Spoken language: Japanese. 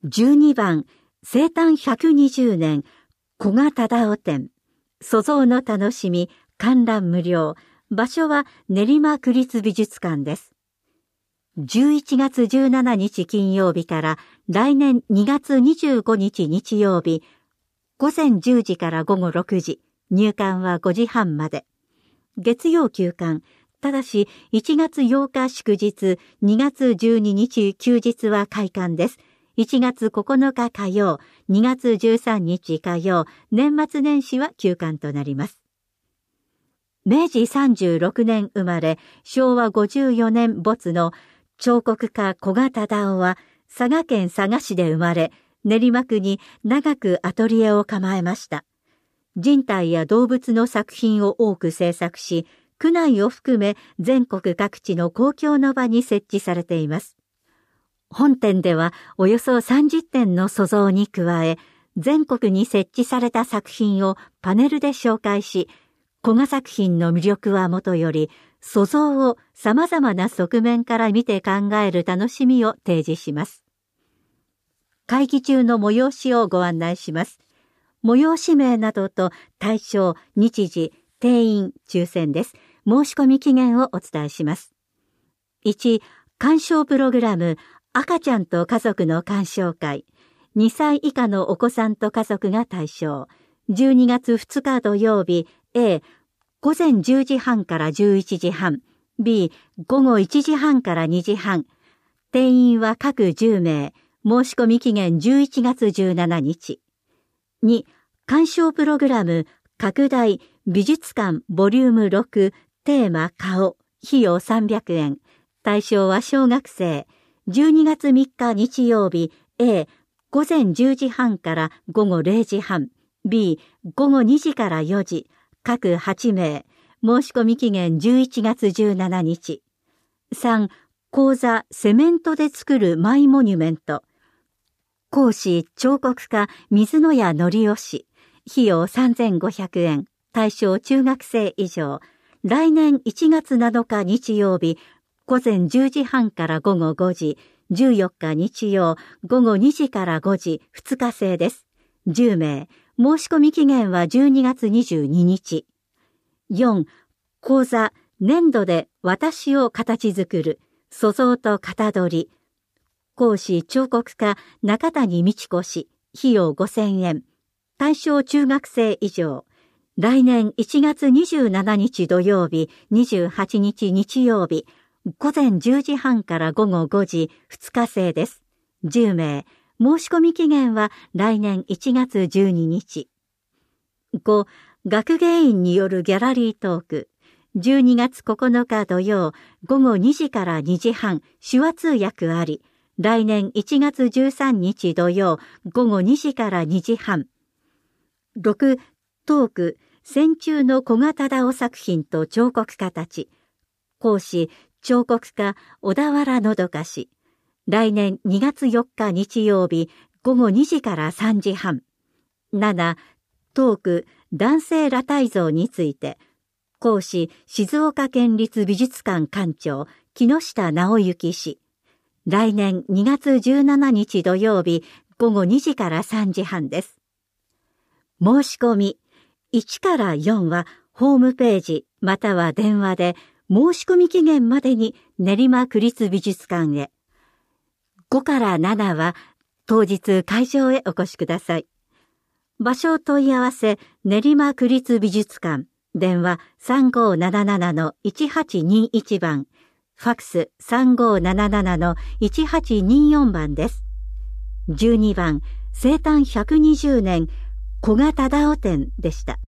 12番、生誕120年、古賀忠夫展、塑像の楽しみ、観覧無料。場所は練馬区立美術館です。11月17日金曜日から来年2月25日日曜日、午前10時から午後6時、入館は5時半まで。月曜休館、ただし1月8日祝日、2月12日休日は開館です。1月9日火曜、2月13日火曜、年末年始は休館となります。明治36年生まれ、昭和54年没の彫刻家古賀忠夫は、佐賀県佐賀市で生まれ、練馬区に長くアトリエを構えました。人体や動物の作品を多く制作し、区内を含め全国各地の公共の場に設置されています。本展ではおよそ30点の塑像に加え、全国に設置された作品をパネルで紹介し、古賀作品の魅力はもとより、塑像を様々な側面から見て考える楽しみを提示します。会期中の催しをご案内します。催し名などと対象、日時、定員、抽選です。申し込み期限をお伝えします。1、鑑賞プログラム、赤ちゃんと家族の鑑賞会。2歳以下のお子さんと家族が対象。12月2日土曜日、A、午前10時半から11時半。B、午後1時半から2時半。定員は各10名。申し込み期限11月17日。2、鑑賞プログラム、拡大、美術館ボリューム6、テーマ顔。費用300円。対象は小学生。12月3日日曜日、A、午前10時半から午後0時半。B、午後2時から4時。各8名。申し込み期限11月17日。3、講座セメントで作るマイモニュメント。講師彫刻家水野谷則夫氏。費用3500円。対象中学生以上。来年1月7日日曜日、午前10時半から午後5時。14日日曜、午後2時から5時、2日制です。10名。申し込み期限は12月22日。4、講座、粘土で私を形作る、塑像と型取り。講師彫刻家中谷美智子氏、費用5000円。対象中学生以上。来年1月27日土曜日、28日日曜日、午前10時半から午後5時、2日制です。10名。申し込み期限は来年1月12日。5、学芸員によるギャラリートーク。12月9日土曜、午後2時から2時半、手話通訳あり。来年1月13日土曜、午後2時から2時半。6、トーク、戦中の古賀忠夫作品と彫刻家たち。講師、彫刻家、小田原のどか氏。来年2月4日日曜日、午後2時から3時半。7、トーク、男性裸体像について。講師、静岡県立美術館館長、木下直之氏。来年2月17日土曜日、午後2時から3時半です。申し込み、1から4はホームページまたは電話で申し込み期限までに練馬区立美術館へ。5から7は当日会場へお越しください。場所問い合わせ練馬区立美術館。電話 3577-1821 番。ファクス 3577-1824 番です。12番、生誕120年、古賀忠夫展でした。